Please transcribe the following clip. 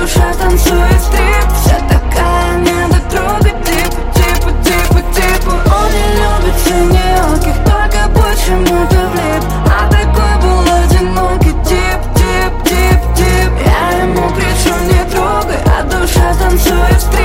душа танцует стрип. Вся такая недотрога, типа. Он не любит синеоких, только почему-то влип. А такой был одинокий тип. Я ему кричу: не трогай, а душа танцует стрип.